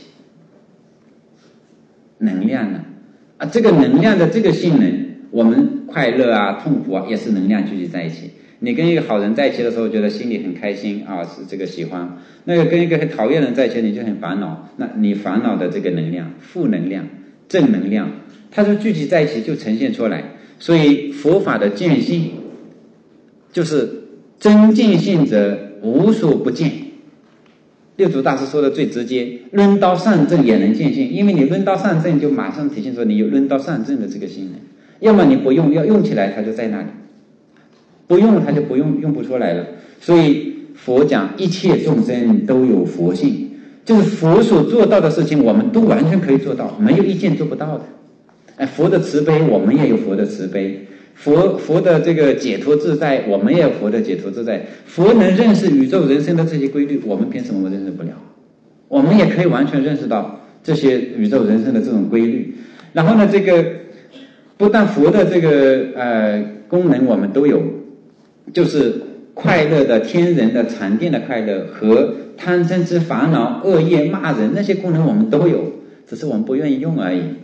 能量呢？啊，这个能量的这个性能，我们快乐啊、痛苦啊，也是能量聚集在一起。你跟一个好人在一起的时候，觉得心里很开心啊，是这个喜欢；那个跟一个很讨厌的人在一起，你就很烦恼。那你烦恼的这个能量、负能量、正能量，它就聚集在一起，就呈现出来。所以佛法的见性，就是真见性者无所不见。六祖大师说的最直接，抡刀上阵也能见性，因为你抡刀上阵就马上体现出你有抡刀上阵的这个性能。要么你不用，要用起来它就在那里，不用它就不用用不出来了。所以佛讲一切众生都有佛性，就是佛所做到的事情我们都完全可以做到，没有一件做不到的。哎，佛的慈悲我们也有佛的慈悲，佛佛的这个解脱自在我们也有佛的解脱自在。佛能认识宇宙人生的这些规律，我们凭什么认识不了？我们也可以完全认识到这些宇宙人生的这种规律。然后呢，这个不但佛的这个呃功能我们都有，就是快乐的天人的禅定的快乐和贪嗔痴烦恼恶业骂人那些功能我们都有，只是我们不愿意用而已。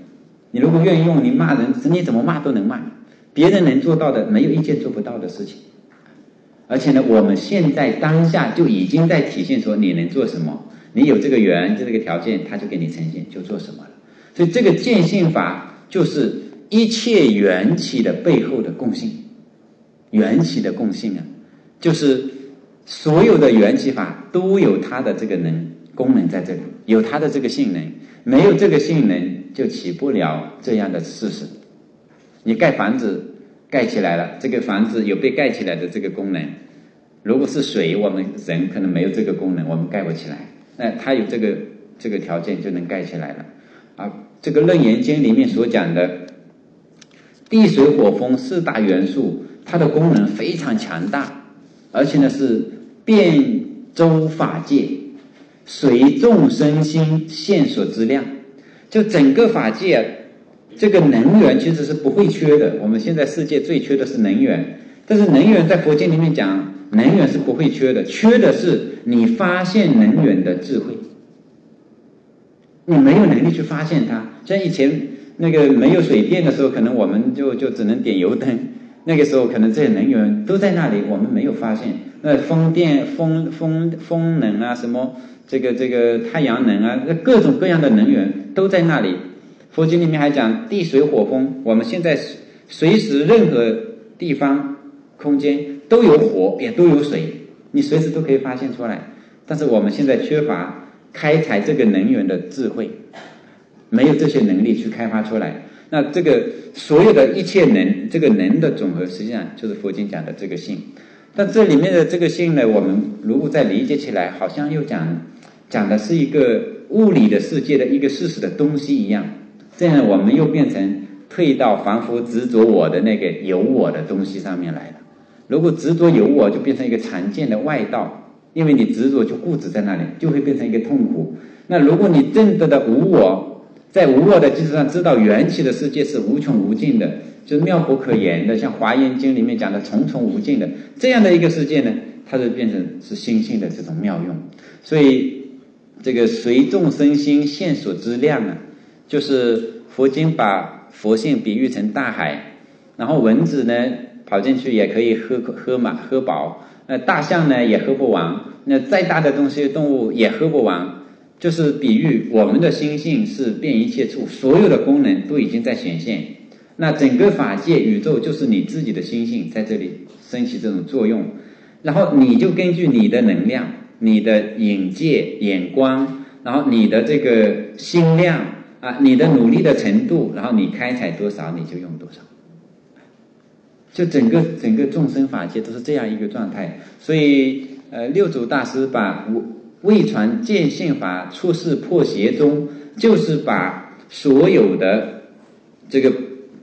你如果愿意用，你骂人，你怎么骂都能骂，别人能做到的，没有一件做不到的事情。而且呢，我们现在当下就已经在体现说你能做什么，你有这个缘，就这个条件，他就给你呈现，就做什么了。所以这个见性法就是一切缘起的背后的共性，缘起的共性啊，就是所有的缘起法都有它的这个能功能在这里，有它的这个性能，没有这个性能就起不了这样的事实。你盖房子盖起来了，这个房子有被盖起来的这个功能，如果是水，我们人可能没有这个功能，我们盖不起来，那它有这个这个条件就能盖起来了啊。这个《楞严经》里面所讲的地水火风四大元素，它的功能非常强大，而且呢是遍周法界，随众生心现所知量。就整个法界啊，这个能源其实是不会缺的。我们现在世界最缺的是能源，但是能源在佛经里面讲，能源是不会缺的，缺的是你发现能源的智慧。你没有能力去发现它，像以前那个没有水电的时候，可能我们就就只能点油灯，那个时候可能这些能源都在那里，我们没有发现。那风电、风风风能啊，什么这个这个太阳能啊，各种各样的能源都在那里。佛经里面还讲地水火风，我们现在随时任何地方空间都有火，也都有水，你随时都可以发现出来。但是我们现在缺乏开采这个能源的智慧，没有这些能力去开发出来。那这个所有的一切能，这个能的总和实际上就是佛经讲的这个性。但这里面的这个性呢，我们如果再理解起来，好像又讲讲的是一个物理的世界的一个事实的东西一样，这样我们又变成退到凡夫执着我的那个有我的东西上面来了。如果执着有我，就变成一个常见的外道，因为你执着就固执在那里，就会变成一个痛苦。那如果你真的的无我，在无我的基础上知道缘起的世界是无穷无尽的，就是妙不可言的，像华严经里面讲的重重无尽的这样的一个世界呢，它就变成是心性的这种妙用。所以这个随众生心现所知量啊，就是佛经把佛性比喻成大海，然后蚊子呢跑进去也可以喝喝嘛喝饱，那大象呢也喝不完，那再大的东西动物也喝不完，就是比喻我们的心性是遍一切处，所有的功能都已经在显现。那整个法界宇宙就是你自己的心性在这里升起这种作用，然后你就根据你的能量、你的眼界、眼光，然后你的这个心量啊，你的努力的程度，然后你开采多少你就用多少。就整个整个众生法界都是这样一个状态。所以呃，六祖大师把未传见性法处世破邪宗，就是把所有的这个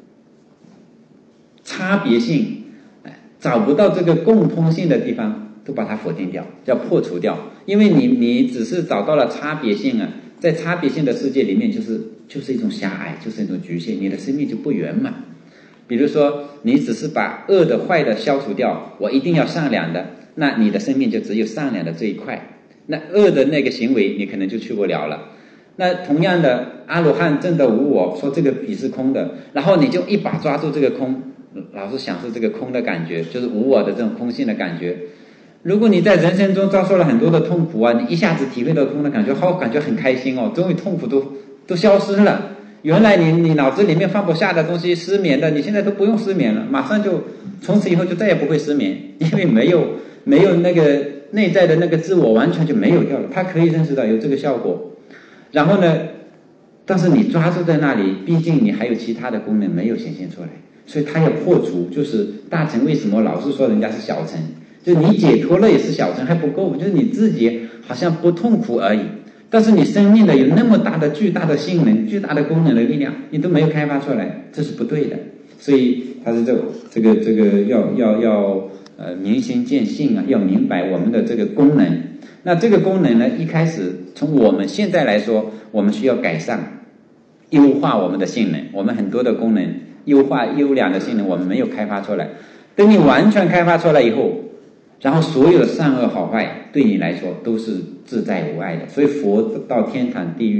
差别性找不到这个共通性的地方都把它否定掉，叫破除掉。因为你你只是找到了差别性啊，在差别性的世界里面就是就是一种狭隘，就是一种局限，你的生命就不圆满。比如说你只是把恶的坏的消除掉，我一定要善良的，那你的生命就只有善良的这一块，那恶的那个行为你可能就去不了了。那同样的，阿罗汉证得无我，说这个笔是空的，然后你就一把抓住这个空，老是享受这个空的感觉，就是无我的这种空性的感觉。如果你在人生中遭受了很多的痛苦啊，你一下子体会到空的感觉，好，感觉很开心哦，终于痛苦都都消失了。原来你你脑子里面放不下的东西，失眠的，你现在都不用失眠了，马上就从此以后就再也不会失眠，因为没有没有那个内在的那个自我完全就没有掉了，它可以认识到有这个效果。然后呢，但是你抓住在那里，毕竟你还有其他的功能没有显现出来，所以它要破除。就是大乘为什么老是说人家是小乘，就是你解脱了也是小乘还不够，就是你自己好像不痛苦而已，但是你生命的有那么大的巨大的性能、巨大的功能的力量，你都没有开发出来，这是不对的。所以它是这个这个这个要要要呃明心见性啊，要明白我们的这个功能。那这个功能呢，一开始从我们现在来说，我们需要改善、优化我们的性能。我们很多的功能优化优良的性能，我们没有开发出来。等你完全开发出来以后，然后所有的善恶好坏对你来说都是自在无碍的。所以佛到天堂地狱，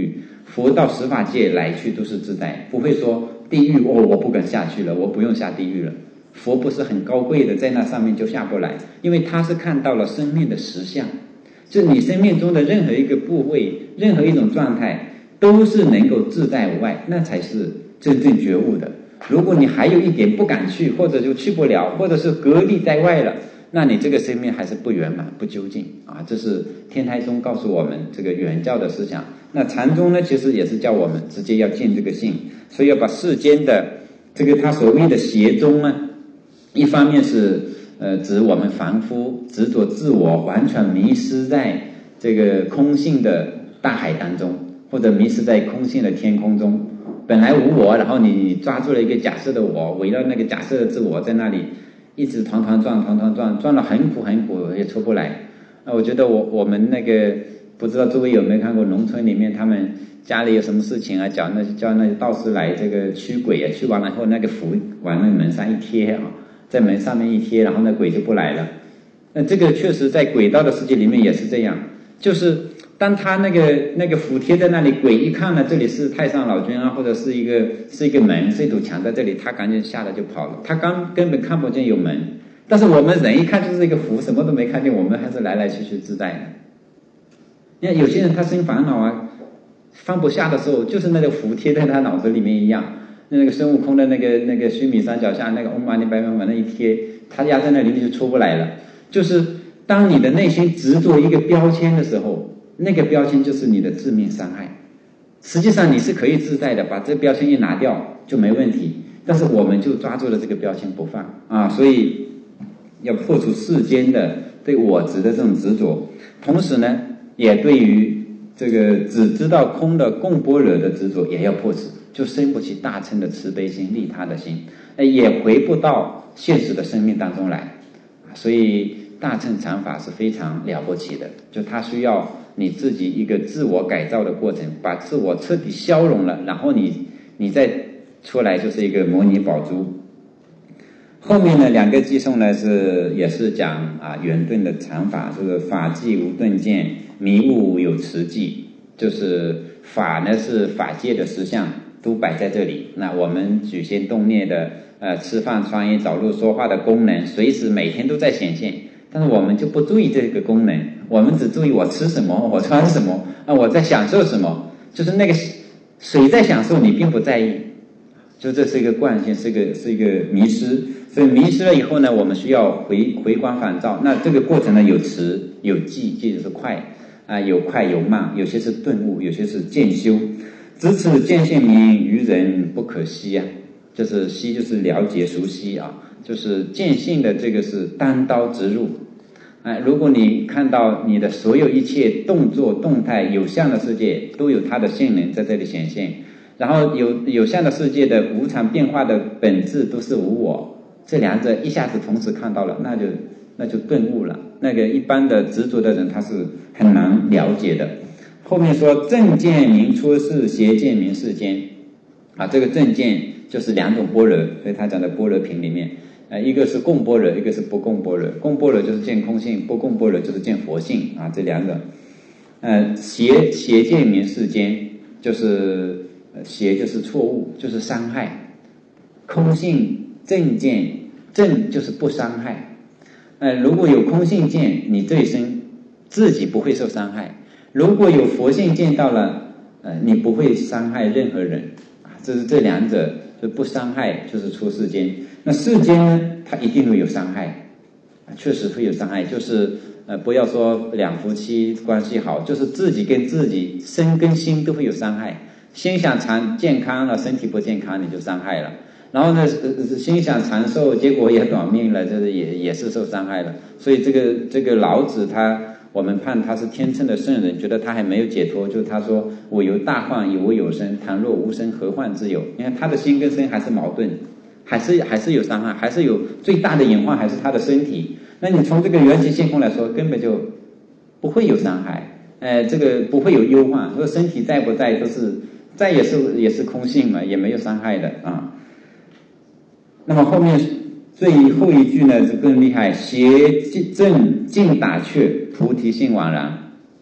佛到十法界来去都是自在，不会说地狱哦，我不敢下去了，我不用下地狱了。佛不是很高贵的在那上面就下不来，因为他是看到了生命的实相，就你生命中的任何一个部位，任何一种状态都是能够自在无碍，那才是真正觉悟的。如果你还有一点不敢去，或者就去不了，或者是隔离在外了，那你这个生命还是不圆满不究竟啊！这是天台宗告诉我们这个原教的思想。那禅宗呢，其实也是叫我们直接要尽这个性，所以要把世间的这个他所谓的邪宗呢，一方面是呃指我们凡夫执着自我，完全迷失在这个空性的大海当中，或者迷失在空性的天空中，本来无我，然后你抓住了一个假设的我，围绕那个假设的自我在那里一直团团转团团转，转了很苦很苦也出不来。那我觉得我我们那个不知道诸位有没有看过农村里面他们家里有什么事情啊，叫那叫那道士来这个驱鬼啊，驱完了以后那个符往那门上一贴啊，在门上面一贴，然后那鬼就不来了。那这个确实在鬼道的世界里面也是这样，就是当他那个那个符贴在那里，鬼一看呢，这里是太上老君啊，或者是一个是一个门，是一堵墙在这里，他赶紧下来就跑了，他刚根本看不见有门。但是我们人一看就是一个符，什么都没看见，我们还是来来去去自在的。你看有些人他生烦恼啊，放不下的时候，就是那个符贴在他脑子里面一样。那个孙悟空的那个那个须弥山脚下那个嗡嘛呢叭咪往那一贴，他压在那里面就出不来了。就是当你的内心执着一个标签的时候，那个标签就是你的致命伤害。实际上你是可以自在的，把这个标签一拿掉就没问题，但是我们就抓住了这个标签不放啊，所以要破除世间的对我执的这种执着，同时呢也对于这个只知道空的共般若的执着也要破除，就生不起大乘的慈悲心利他的心，也回不到现实的生命当中来。所以大乘禅法是非常了不起的，就它需要你自己一个自我改造的过程，把自我彻底消融了，然后你你再出来就是一个摩尼宝珠。后面呢两个偈颂呢是也是讲啊圆顿的禅法，就是法际无顿见，迷悟有持际，就是法呢是法界的实相都摆在这里，那我们举心动念的呃吃饭穿衣走路说话的功能随时每天都在显现，但是我们就不注意这个功能，我们只注意我吃什么我穿什么啊，我在享受什么，就是那个谁在享受你并不在意，就这是一个惯性，是一个是一个迷失。所以迷失了以后呢，我们需要回回光返照。那这个过程呢，有迟有寂，寂就是快啊，有快有慢，有些是顿悟，有些是渐修。知此见性明，于人不可悉啊，就是悉就是了解熟悉啊，就是见性的这个是单刀直入。哎，如果你看到你的所有一切动作动态有相的世界都有它的性能在这里显现，然后有有相的世界的无常变化的本质都是无我，这两者一下子同时看到了，那就那就顿悟了。那个一般的执着的人他是很难了解的。后面说正见明出世，邪见明世间啊，这个正见就是两种般若，所以他讲的般若品里面呃，一个是共般若，一个是不共般若。共般若就是见空性，不共般若就是见佛性啊，这两个。呃，邪邪见明世间，就是邪就是错误，就是伤害。空性正见，正就是不伤害。呃，如果有空性见，你这一生自己不会受伤害；如果有佛性见到了，呃，你不会伤害任何人啊。这是这两者，就不伤害就是出世间。那世间呢，它一定会有伤害，确实会有伤害。就是呃，不要说两夫妻关系好，就是自己跟自己身跟心都会有伤害。心想长健康了，身体不健康，你就伤害了。然后呢，心想长寿，结果也短命了，就是也也是受伤害了。所以这个这个老子他，我们判他是天乘的圣人，觉得他还没有解脱，就他说我由大患以我有生，倘若无生何患之有？你看他的心跟身还是矛盾，还是还是有伤害，还是有最大的隐患还是他的身体。那你从这个缘起性空来说，根本就不会有伤害，呃，这个不会有忧患。说身体在不在都是在，也是也是空性嘛，也没有伤害的啊。那么后面最后一句呢，就更厉害，邪正尽打却，菩提性惘然。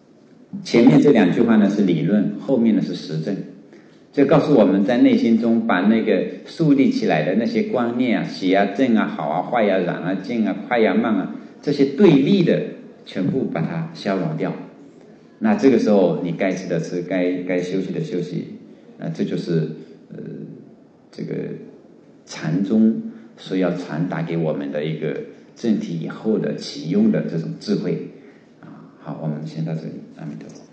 前面这两句话呢是理论，后面呢是实证。这告诉我们在内心中把那个树立起来的那些观念啊，邪啊、正啊、好啊、坏啊、染啊、净啊、快啊、慢啊，这些对立的全部把它消融掉。那这个时候你该吃的吃，该该休息的休息，啊，这就是呃这个禅宗所要传达给我们的一个正体以后的启用的这种智慧啊。好，我们先到这里，阿弥陀佛。